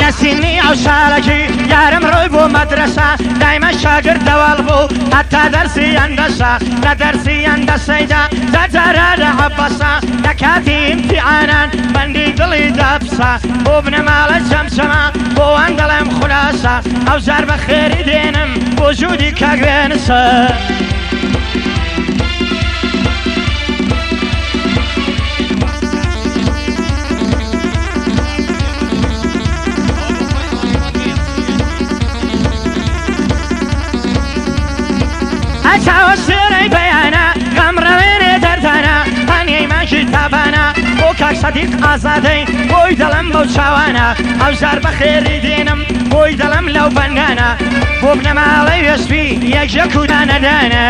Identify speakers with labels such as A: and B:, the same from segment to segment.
A: سینی ئەو ساڵێکی یارم ڕۆی بۆ مەدرسە دایمە شاگرد دەوەڵ بوو هەتا دەرسی ئەندەسە لە دەرسی ئەندەسەیدا جارجارە لە عەبەسە لە کاتی ئیمتیحانان بەندی دڵی دەپسە بۆ بنەماڵە چەمچەمە بۆ وان دەڵێم خولاسە ئەو زار بە خێری دێنم بۆ ژوودی کاگوێنسە چاوە سێرەی بەیانە غەمڕەوێنێ دەردانە هەنیەی ماژی تابانە بۆ کاک سەدیق ئازادەی بۆی دەڵم بەو چاوانە ئەو زار بە خێری دێنم بۆی دەڵم لەو بەنگانە بۆ بنەماڵەی وێسپی یەکژەک و دانەدانە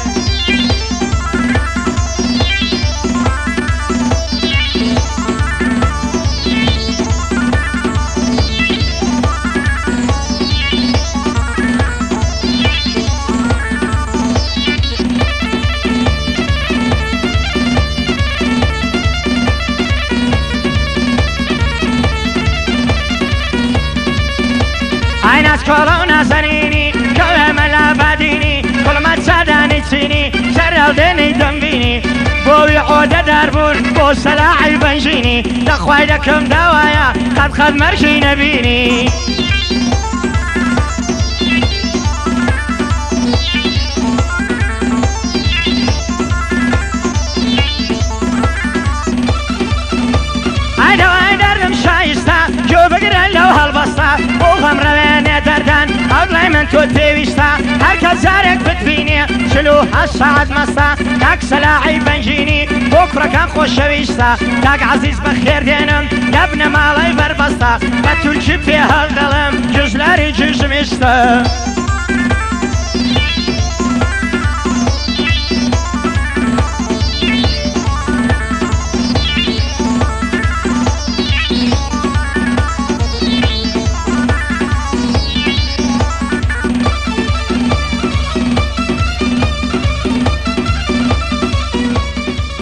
A: کۆڵە و نازەنینی کەوێ مەلابادینی کوڵمەت چادانی چینی سەرهەڵدێنی دەمبینی بۆوی عۆدەدار بوون بۆ سەلاحی بەنژینی دەخوای دەکەم داوایە قەت مەرجی نەبینی ئایدەوای دەردم شایستە گوێ بگرە لەو هەڵبەستە بۆ غەمڕەوێنێ دەردان ئەوڵای من تۆ پێویستە هەرکە جارێک بتبینێ 48 ساعت مەستە کاک سەلاحی بەنژینی بۆ کوڕەکان خۆشەویستە کاک عەزیز بەخێر دێنم لە بنەماڵەی بەربەستە بە تورکی پێ هەڵدەڵم گوژلاری جژمیستە